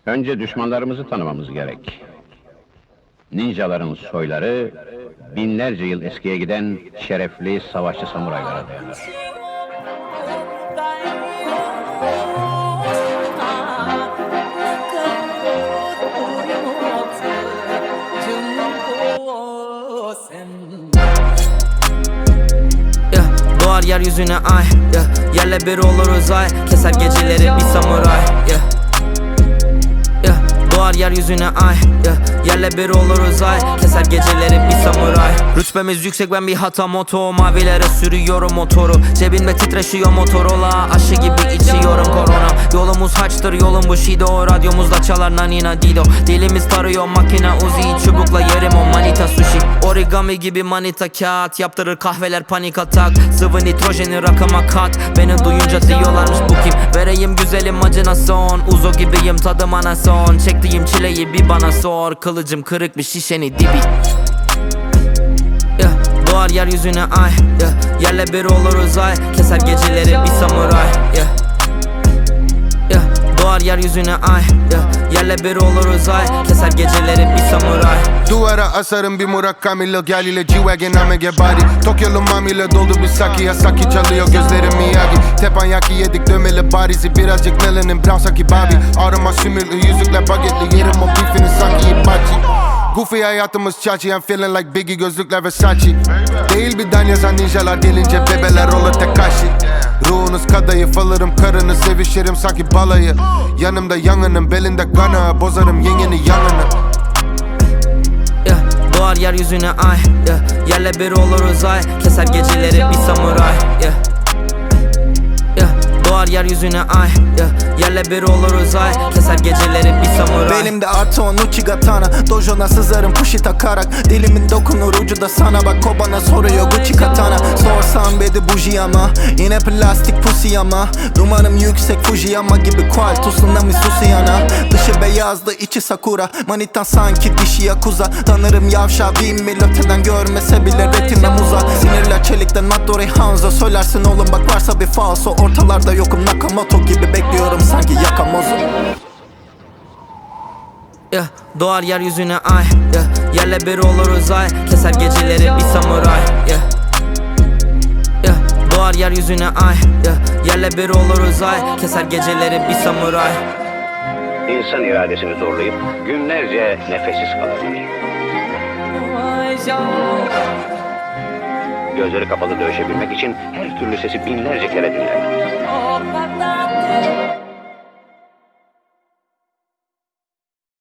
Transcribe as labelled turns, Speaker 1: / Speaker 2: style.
Speaker 1: Önce düşmanlarımızı tanımamız gerek. Ninjaların soyları, binlerce yıl eskiye giden şerefli savaşçı samuraylara dayanır.
Speaker 2: Doğar yeryüzüne ay, yerle bir olur uzay, keser geceleri bir samuray. Doğar yeryüzüne ay, yerle bir olur uzay, keser geceleri bir samuray. Rütbemiz yüksek, ben bir hata moto, mavilere sürüyorum motoru, cebimde titreşiyor Motorola, aşı gibi içiyorum korona. Yolumuz haçtır, yolum bu Shido, radyomuzda çalar nanina dido. Dilimiz tarıyor makine uzi, çubukla yerim o manita sushi. Origami gibi manita kağıt, yaptırır kahveler panik atak. Sıvı nitrojeni rakama kat, beni duyunca diyorlarmış bu kim. Vereyim güzelim acına son, Uzo gibiyim tadım anason. Çektiğim çileyi bir bana sor, kılıcım kırık bir şişeni dibi. Doğar yeryüzüne ay, yerle bir olur uzay, keser geceleri bir samuray. Doğar yeryüzüne ay, yerle bir olur uzay, keser geceleri bir samuray.
Speaker 3: Duvara asarım bir Murakami gel ile G-Wagon Amege body. Tokyo'lu mamiyle doldu bir saki, Yasaki çalıyor gözlerim Miyagi. Teppanyaki yedik dömeli barizi, birazcık melanin brown sanki Bobby. Ağrıma sümüklü yüzükler bagetli, yerim o beefini sanki hibachi. Goofy hayatımız chachi, I'm feeling like Biggie, gözlükler Versace. Değil bir dan yazan ninjalar gelince bebeler olur Tekashi. Ruhunuz kadayıf alırım, karını sevişirim sanki balayı. Yanımda yangının, belinde gana, bozarım yengeni yanını.
Speaker 2: Doğar yeryüzüne ay, yerle bir olur uzay, keser geceleri bir samuray. Doğar yeryüzüne ay, yerle bir olur uzay, keser geceleri bir samuray.
Speaker 4: Belimde artı 10 Uchigatana, dojona sızarım pushi takarak. Dilimin dokunur ucu da sana, bak o bana soruyor Gucci katana. Sorsam bedi buji ama, yine plastik pusi ama. Numaram yüksek Fujiyama gibi kual, tsunami susiyana. Dışı beyazdı içi sakura, manitan sanki dişi yakuza. Tanırım yavşa bin milleteden, görmese bile retina muza. Sinirler çelikten Hattori Hanzo, söylersin oğlum bak varsa bir falso. Ortalarda yokum Nakamoto gibi, bekliyorum sanki Yakamozo.
Speaker 2: Doğar yeryüzüne ay, yerle bir olur uzay, keser geceleri bir samuray. Doğar yeryüzüne ay, yerle bir olur uzay, keser geceleri bir samuray.
Speaker 1: İnsan iradesini zorlayıp günlerce nefessiz kalır. Gözleri kapalı dövüşebilmek için her türlü sesi binlerce kere dinler.